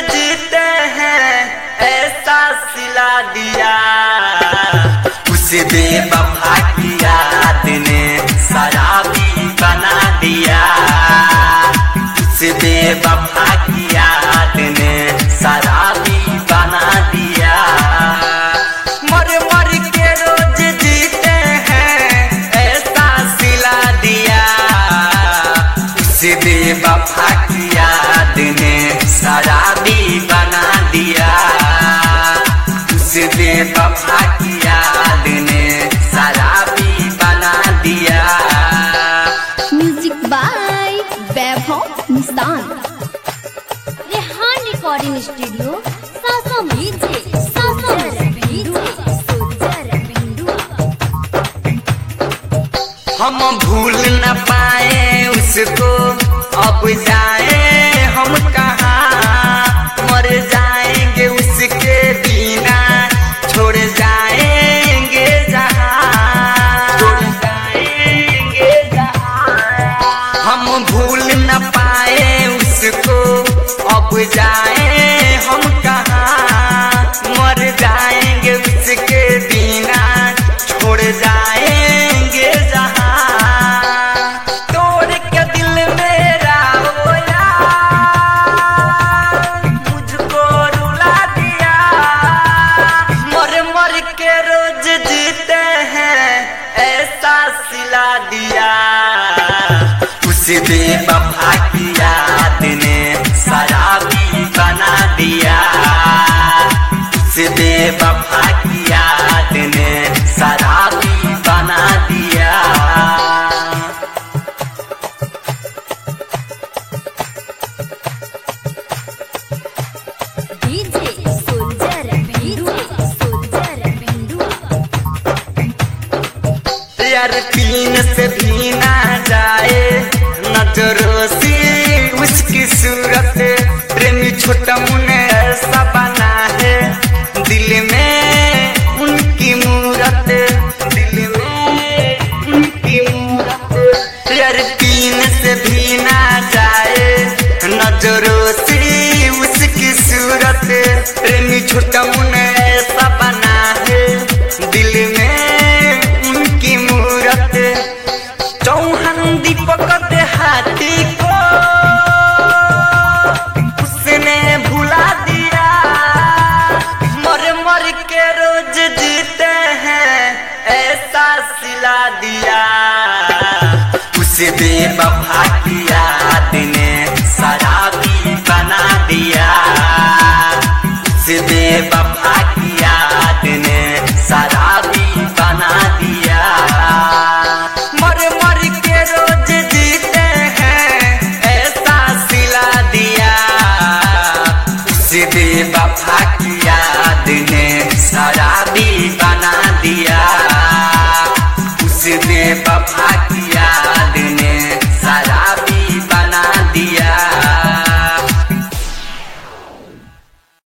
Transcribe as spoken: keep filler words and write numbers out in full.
जीते हैं ऐसा सिला दिया। उसे बेवफा की याद ने शराबी बना दिया। उसे बेवफा की याद ने शराबी बना दिया। मर मर के रोज जीते हैं ऐसा सिला दिया। उसे बेवफा की याद ने शराबी बना दिया। उसे बेवफा की याद ने शराबी बना दिया। म्यूजिक बाय वैभव निशान। रेहान रिकॉर्डिंग स्टूडियो सासा मीजे सासा मीजे सोचर बिंदु। हम भूल न पाए उसको अब जाए हम कहाँ। मर जाएंगे उसके बिना छोड़ जाएंगे जहाँ। छोड़ जाएंगे जहाँ। हम भूल न पाए उसको अब जाए हम कहाँ। मर जाएंगे उसके बिना छोड़ जाएंगे जहाँ। तोड़ के दिल मेरा वो यार मुझको रुला दिया। मर मर के रोज जीते हैं ऐसा सिला दिया। उसे बेवफा की याद ने शराबी बना दिया। उसे बेवफा की याद ने शराबी बना दिया। DJ soldier Bindu soldier Bindu. यार पीन से भी ना जाए नजरों से उसकी सूरत। प्रेमी छोटा मुन्ने ऐसा बना है दिल में उनकी मूरत। दिल में उनकी मूरत। यार पीन से भी ना जाए नजरों से उसकी सूरत। प्रेमी छोटा मुन्ने ऐसा बना है दिल में उनकी मूरत। चौहान दीपक देहाती को उसने भुला दिया। मर मर के रोज जीते हैं ऐसा सिला दिया। उसे बेवफा की याद ने शराबी बना दिया। उसे बेवफा की याद ने शराबी बना दिया। मर मर के रोज जीते हैं ऐसा सिला दिया। उसे बेवफा